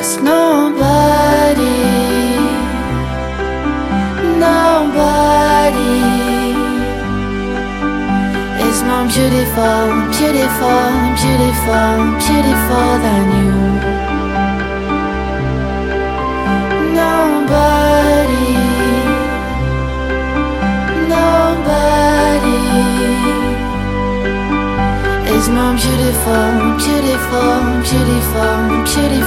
Nobody, nobody is more beautiful, beautiful, beautiful, beautiful than you. Nobody, nobody is more beautiful, beautiful, beautiful, beautiful